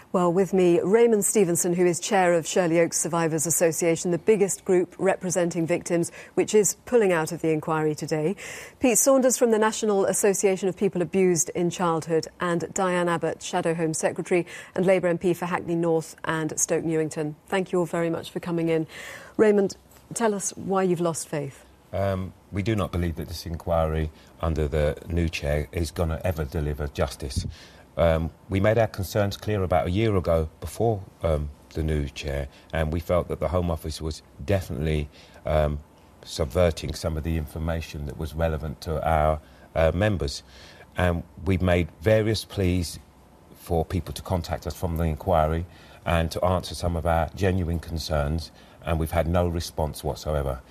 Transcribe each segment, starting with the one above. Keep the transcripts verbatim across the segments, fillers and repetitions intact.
Well, with me, Raymond Stevenson, who is chair of Shirley Oaks Survivors Association, the biggest group representing victims, which is pulling out of the inquiry today. Pete Saunders from the National Association of People Abused in Childhood, and Diane Abbott, Shadow Home Secretary and Labour M P for Hackney North and Stoke Newington. Thank you all very much for coming in. Raymond, tell us why you've lost faith. Um, we do not believe that this inquiry under the new chair is going to ever deliver justice. Um, we made our concerns clear about a year ago before um, the new chair, and we felt that the Home Office was definitely um, subverting some of the information that was relevant to our uh, members. And we've made various pleas for people to contact us from the inquiry and to answer some of our genuine concerns, and we've had no response whatsoever.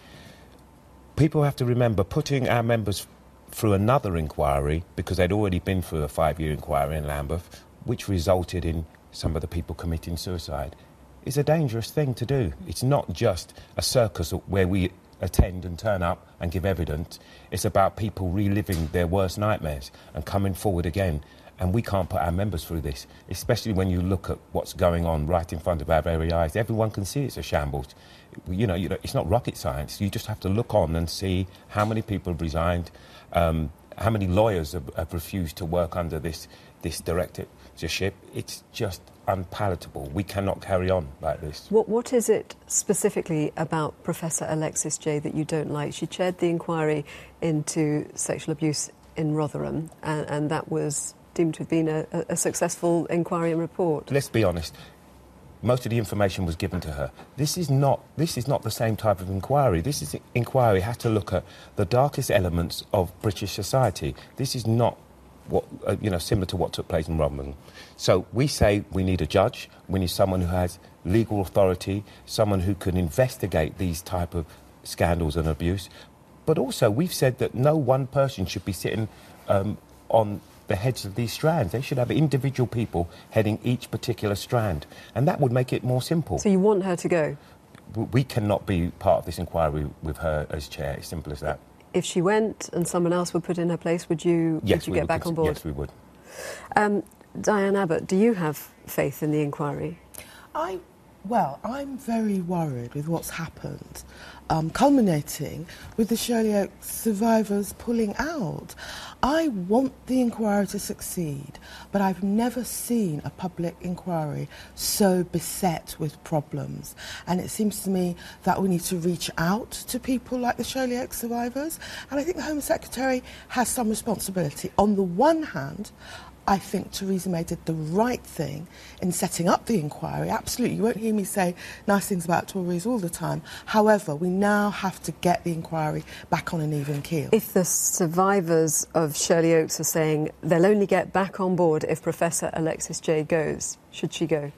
People have to remember putting our members through another inquiry, because they'd already been through a five-year inquiry in Lambeth, which resulted in some of the people committing suicide, is a dangerous thing to do. It's not just a circus where we attend and turn up and give evidence. It's about people reliving their worst nightmares and coming forward again. And we can't put our members through this, especially when you look at what's going on right in front of our very eyes. Everyone can see it's a shambles. You know, you know, it's not rocket science. You just have to look on and see how many people have resigned, um, how many lawyers have, have refused to work under this, this directorship. It's just unpalatable. We cannot carry on like this. What, what is it specifically about Professor Alexis Jay that you don't like? She chaired the inquiry into sexual abuse in Rotherham, and, and that was deemed to have been a, a successful inquiry and report. Let's be honest. Most of the information was given to her. This is not this is not the same type of inquiry. This is inquiry has to look at the darkest elements of British society. This is not what uh, you know similar to what took place in Rotherham. So we say we need a judge. We need someone who has legal authority, someone who can investigate these type of scandals and abuse. But also we've said that no one person should be sitting um, on the heads of these strands. They should have individual people heading each particular strand, and that would make it more simple. So you want her to go? We cannot be part of this inquiry with her as chair. It's simple as that. If she went and someone else were put in her place, would you, yes, would you we get would back on board? Yes, we would. Um, Diane Abbott, do you have faith in the inquiry? I, well, I'm very worried with what's happened, um, culminating with the Shirley Oaks survivors pulling out. I want the inquiry to succeed, but I've never seen a public inquiry so beset with problems. And it seems to me that we need to reach out to people like the Shirley Oaks survivors. And I think the Home Secretary has some responsibility. On the one hand, I think Theresa May did the right thing in setting up the inquiry. Absolutely, you won't hear me say nice things about Tories all the time. However, we now have to get the inquiry back on an even keel. If the survivors of Shirley Oaks are saying they'll only get back on board if Professor Alexis Jay goes, should she go?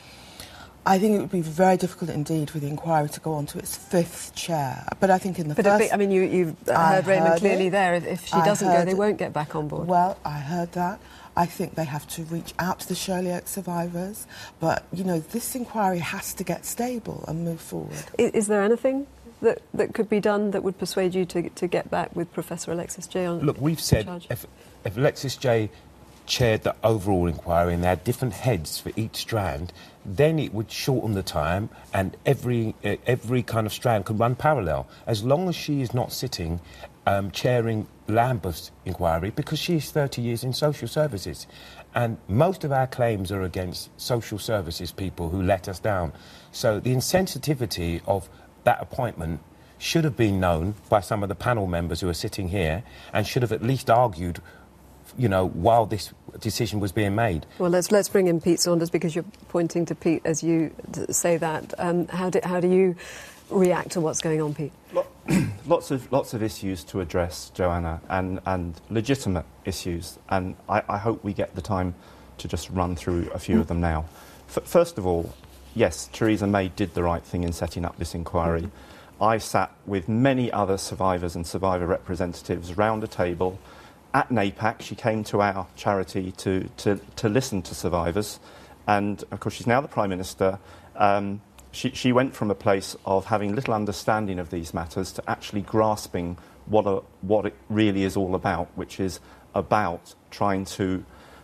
I think it would be very difficult indeed for the inquiry to go on to its fifth chair. But I think in the but first... But, I mean, you, you've heard Raymond heard clearly it. there. If, if she I doesn't go, they it. won't get back on board. Well, I heard that. I think they have to reach out to the Shirley Oaks survivors. But, you know, this inquiry has to get stable and move forward. Is, is there anything that, that could be done that would persuade you to, to get back with Professor Alexis Jay on Look, we've said if, if Alexis Jay chaired the overall inquiry and they had different heads for each strand, then it would shorten the time and every uh, every kind of strand could run parallel. As long as she is not sitting um, chairing Lambeth's inquiry, because she is thirty years in social services. And most of our claims are against social services people who let us down. So the insensitivity of that appointment should have been known by some of the panel members who are sitting here and should have at least argued, you know, while this decision was being made. Well, let's let's bring in Pete Saunders, because you're pointing to Pete as you say that. Um, how do how do you react to what's going on, Pete? Lots of lots of issues to address, Joanna, and and legitimate issues, and I, I hope we get the time to just run through a few of them now. F- first of all, yes, Theresa May did the right thing in setting up this inquiry. Mm-hmm. I sat with many other survivors and survivor representatives round a table at NAPAC. She came to our charity to, to, to listen to survivors, and of course she's now the Prime Minister. Um, she, she went from a place of having little understanding of these matters to actually grasping what, a, what it really is all about, which is about trying to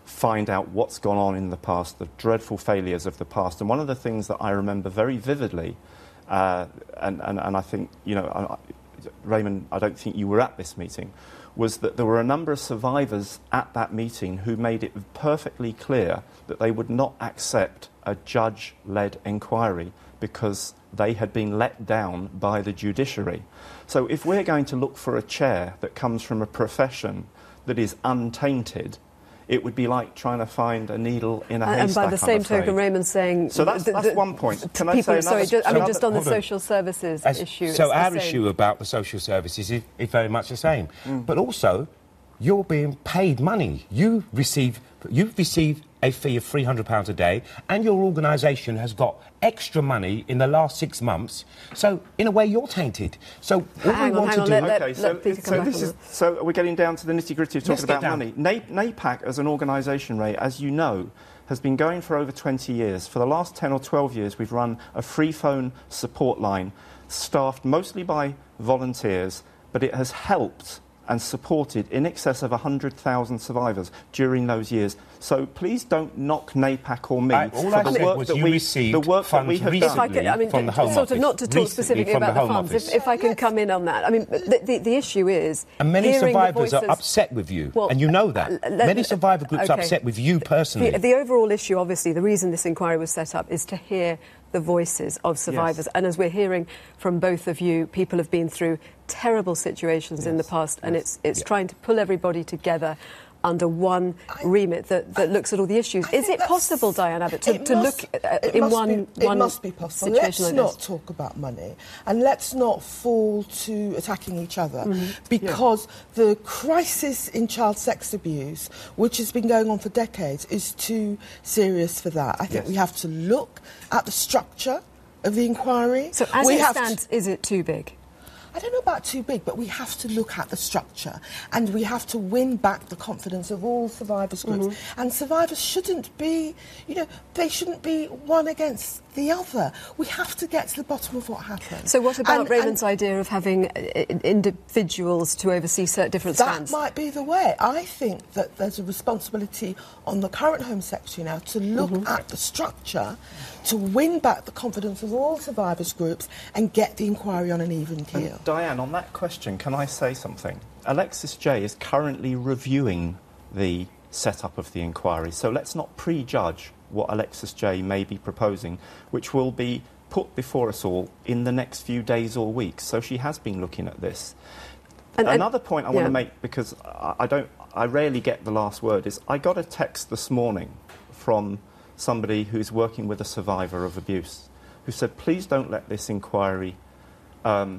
find out what's gone on in the past, the dreadful failures of the past. And one of the things that I remember very vividly, uh, and, and, and I think, you know, I, Raymond, I don't think you were at this meeting, was that there were a number of survivors at that meeting who made it perfectly clear that they would not accept a judge-led inquiry because they had been let down by the judiciary. So if we're going to look for a chair that comes from a profession that is untainted, it would be like trying to find a needle in a haystack. And by the same token, Raymond's saying... So that's, that's one point. Can I people, say sorry, another? just, I mean, another, just on the on. social services As, issue... So our the issue about the social services is, is very much the same. Mm. But also, you're being paid money. You receive, you've received a fee of three hundred pounds a day, and your organisation has got extra money in the last six months. So, in a way, you're tainted. So, all hang we on, want hang to on, do... let, let, Okay, so, let Peter come so back this on is that. so we're getting down to the nitty-gritty of Let's talking get about down. money. Na- NAPAC, as an organisation, Ray, as you know, has been going for over twenty years. For the last ten or twelve years, we've run a free phone support line, staffed mostly by volunteers, but it has helped and supported in excess of one hundred thousand survivors during those years. So please don't knock NAPAC or me I, all for I the said work was that you we, received the work that funds we have recently If I done. could, I mean, from the Home sort of Office. not to talk Recently specifically from the about the, Home funds, Office. if, if I can come in on that. I mean, the, the, the issue is... And many hearing the survivors voices, are upset with you, Well, and you know that. uh, let- many survivor groups are okay. upset with you personally. The, the overall issue, obviously, the reason this inquiry was set up is to hear the voices of survivors. Yes. And as we're hearing from both of you, people have been through terrible situations Yes. in the past, and Yes. it's, it's Yeah. trying to pull everybody together under one I- remit that, that looks at all the issues. I Is think it that's- possible, Diane Abbott, to, it to must- look uh, it in must one, be, one it must be possible. situation Let's like not this? talk about money, and let's not fall to attacking each other, Mm-hmm. because the crisis in child sex abuse, which has been going on for decades, is too serious for that. I think Yes. we have to look at the structure of the inquiry. So as we it have to- stands, is it too big? I don't know about too big, but we have to look at the structure, and we have to win back the confidence of all survivors groups. Mm-hmm. And survivors shouldn't be, you know, they shouldn't be one against the other. We have to get to the bottom of what happened. So what about And- Raymond's and idea of having uh, individuals to oversee certain different that strands? might be the way. I think that there's a responsibility on the current Home Secretary now to look Mm-hmm. at the structure, to win back the confidence of all survivors groups and get the inquiry on an even keel. And Diane, on that question, can I say something? Alexis Jay is currently reviewing the setup of the inquiry, so let's not prejudge what Alexis Jay may be proposing, which will be put before us all in the next few days or weeks. So she has been looking at this. And- and- Another point I want yeah. to make, because I, I don't, I rarely get the last word, is I got a text this morning from somebody who's working with a survivor of abuse, who said, please don't let this inquiry um,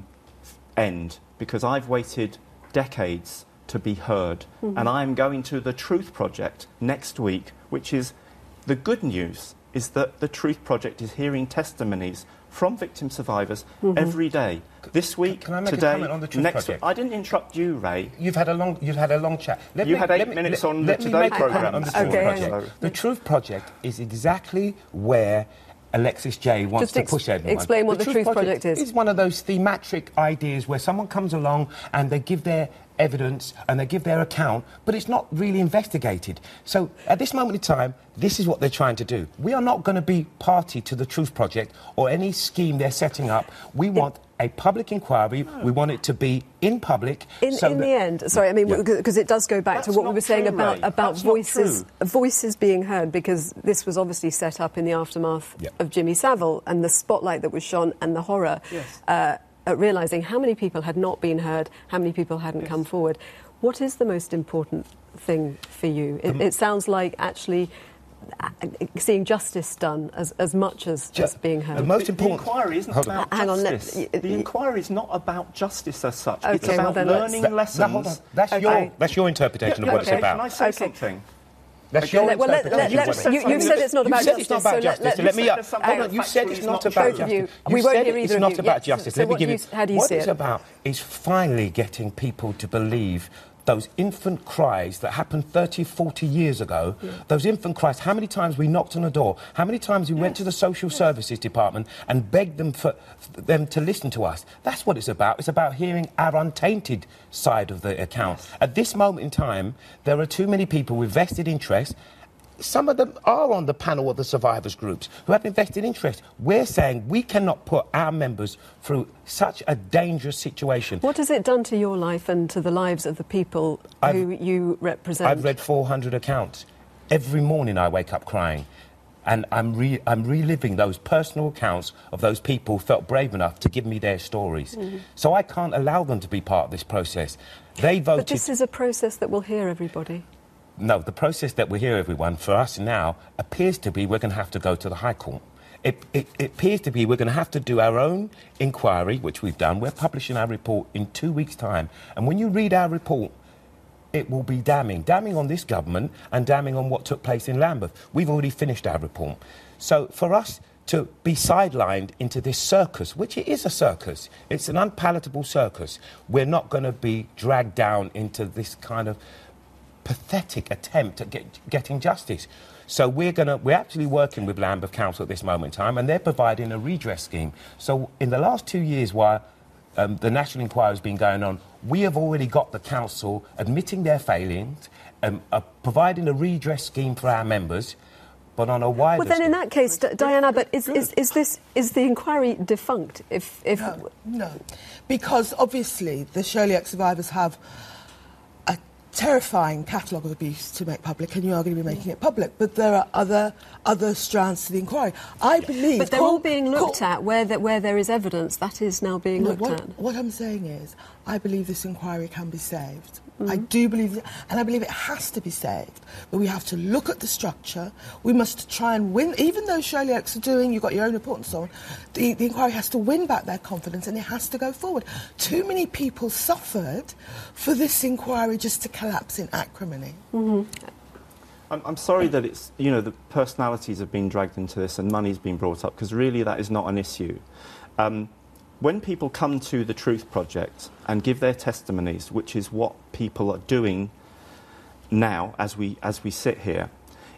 end, because I've waited decades to be heard, Mm-hmm. and I'm going to the Truth Project next week, which is, the good news is that the Truth Project is hearing testimonies from victim survivors Mm-hmm. every day. This week, Can I make a today, comment on the Truth next Project? week. I didn't interrupt you, Ray. You've had a long, you've had a long chat. Let You me- had eight let me- minutes let- on let the me Today make a comment programme on the this Truth Okay, hang Project. on. The Truth Project is exactly where Alexis Jay wants Just to ex- push everyone. explain what the Truth Project is. It's one of those thematic ideas where someone comes along and they give their evidence and they give their account, but it's not really investigated. So at this moment in time, this is what they're trying to do. We are not going to be party to the Truth Project or any scheme they're setting up. We want a public inquiry. We want it to be in public. In, so in that- the end, sorry, I mean, Yeah. because it does go back to That's what we not were saying true, about, Ray. about That's not voices true. voices being heard, because this was obviously set up in the aftermath Yeah. of Jimmy Savile and the spotlight that was shone and the horror Yes. uh, at realising how many people had not been heard, how many people hadn't Yes. come forward. What is the most important thing for you? It, Um, it sounds like actually uh, seeing justice done as, as much as Ju- just being heard. the most The- important- The inquiry isn't Hold on. about Hang on, let- justice. y- y- the inquiry is not about justice as such. Okay, it's well about then let's- learning That- lessons. that- hold on. That's Okay. your that's your interpretation Yeah, of what okay, it's about. Can I say Okay. something? That's Okay. your Let- well, let- interpretation let- of let- what you- it is. you've said it's not You about said it's not justice, about so let- justice. let- So let me you up. said something Hold on. You said it's factually not not about Both of justice. you. You We won't said hear it's either of not you. about Yes, justice. so Let me what give do you. you- how do you what see it's it? about is finally getting people to believe those infant cries that happened thirty, forty years ago, yeah. those infant cries, how many times we knocked on a door, how many times we yes. went to the social yes. services department and begged them for them to listen to us. That's what it's about. It's about hearing our untainted side of the account. Yes. At this moment in time, there are too many people with vested interest some of them are on the panel of the survivors groups who have invested interest. We're saying we cannot put our members through such a dangerous situation. What has it done to your life and to the lives of the people I've, who you represent? I've read four hundred accounts. Every morning I wake up crying. And I'm, re- I'm reliving those personal accounts of those people who felt brave enough to give me their stories. Mm-hmm. So I can't allow them to be part of this process. They voted... But this is a process that will hear everybody. No, the process that we hear everyone, for us now, appears to be we're going to have to go to the High Court. It, it, it appears to be we're going to have to do our own inquiry, which we've done. We're publishing our report in two weeks' time. And when you read our report, it will be damning. Damning on this government and damning on what took place in Lambeth. We've already finished our report. So for us to be sidelined into this circus, which it is a circus, it's an unpalatable circus, we're not going to be dragged down into this kind of pathetic attempt at get, getting justice. So we're going to, we're actually working with Lambeth Council at this moment in time, and they're providing a redress scheme. So in the last two years, while um, the national inquiry has been going on, we have already got the council admitting their failings, um, uh, providing a redress scheme for our members, but on a wider Well, then, in scale. that case, D- Diana, but is, is, is this is the inquiry defunct? If, if No, no, because obviously the Shirley Oaks survivors have a terrifying catalogue of abuse to make public, and you are going to be making it public. But there are other other strands to the inquiry. I believe. But they're call, all being looked call, at where that where there is evidence that is now being no, looked what, at. What I'm saying is, I believe this inquiry can be saved. Mm-hmm. I do believe, and I believe it has to be saved. But we have to look at the structure. We must try and win, even though Shirley Oaks are doing, you've got your own report and so on, the, the inquiry has to win back their confidence and it has to go forward. Too many people suffered for this inquiry just to collapse in acrimony. Mm-hmm. I'm, I'm sorry that it's, you know, the personalities have been dragged into this and money's been brought up, because really that is not an issue. Um, When people come to the Truth Project and give their testimonies, which is what people are doing now as we, as we sit here,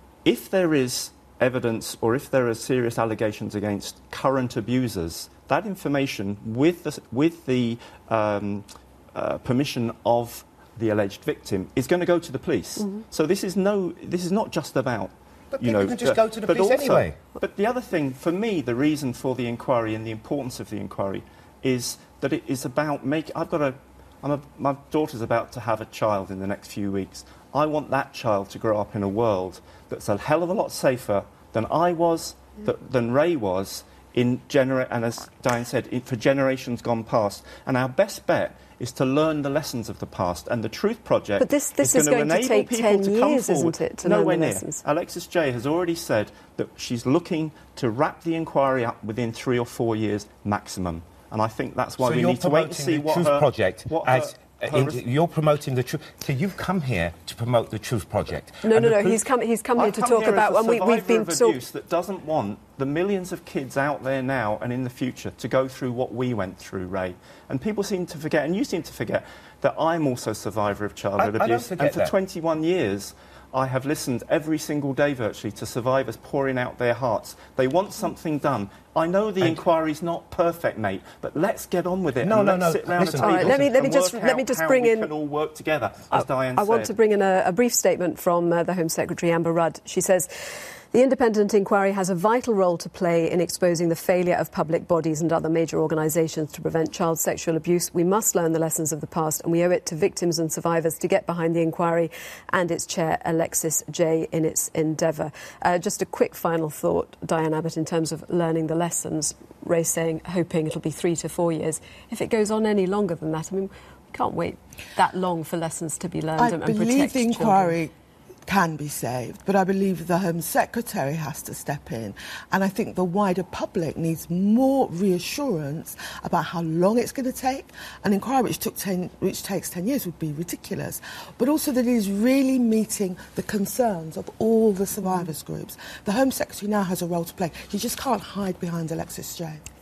if there is evidence or if there are serious allegations against current abusers, that information, with the, with the um, uh, permission of the alleged victim, is going to go to the police. Mm-hmm. So this is, no, this is not just about... But you people know, can just uh, go to the but police also, anyway. But the other thing, for me, the reason for the inquiry and the importance of the inquiry is that it is about make. I've got a, I'm a, my daughter's about to have a child in the next few weeks. I want that child to grow up in a world that's a hell of a lot safer than I was, mm. th- than Ray was, in genera- and as Diane said, in, for generations gone past. And our best bet is to learn the lessons of the past. And the Truth Project but this, this is, is going to to enable take people ten to come years, forward. isn't it, to Nowhere learn the near. lessons? Alexis Jay has already said that she's looking to wrap the inquiry up within three or four years maximum. And I think that's why so we you're need to wait and see the what Truth her, Project what as her, her into, you're promoting the truth. So you've come here to promote the Truth Project. No, and no, no. Truth, He's come. He's come here I've to come talk here about. as a And we, we've been survivor of talk- abuse that doesn't want the millions of kids out there now and in the future to go through what we went through, Ray. And people seem to forget, and you seem to forget, that I'm also a survivor of childhood I, I abuse. don't forget and for that. twenty-one years, I have listened every single day virtually to survivors pouring out their hearts. They want something done. I know the and inquiry's not perfect, mate, but let's get on with it. No, and no, let's no. sit round Listen, a table All right, let me- and let me just- work let me out just how bring we in- can all work together, as Diane I said. want to bring in a, a brief statement from uh, the Home Secretary, Amber Rudd. She says, the independent inquiry has a vital role to play in exposing the failure of public bodies and other major organisations to prevent child sexual abuse. We must learn the lessons of the past, and we owe it to victims and survivors to get behind the inquiry and its chair, Alexis Jay, in its endeavour. Uh, just a quick final thought, Diane Abbott, in terms of learning the lessons. Ray saying, hoping it'll be three to four years. If it goes on any longer than that, I mean, we can't wait that long for lessons to be learned I and, and protect believe the inquiry children. can be saved, but I believe the Home Secretary has to step in. And I think the wider public needs more reassurance about how long it's going to take. An inquiry which, took ten, which takes ten years would be ridiculous. But also that it is really meeting the concerns of all the survivors groups. The Home Secretary now has a role to play. He just can't hide behind Alexis Jay.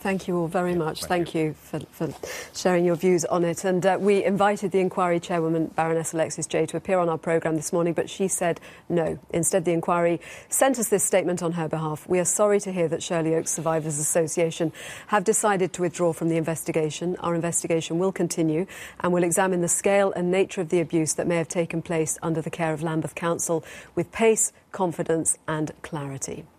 Thank you all very Yeah, much. thank Thank you, for, for sharing your views on it. And uh, we invited the inquiry chairwoman, Baroness Alexis Jay, to appear on our programme this morning, but she said no. Instead, the inquiry sent us this statement on her behalf. We are sorry to hear that Shirley Oaks Survivors Association have decided to withdraw from the investigation. Our investigation will continue and will examine the scale and nature of the abuse that may have taken place under the care of Lambeth Council with pace, confidence and clarity.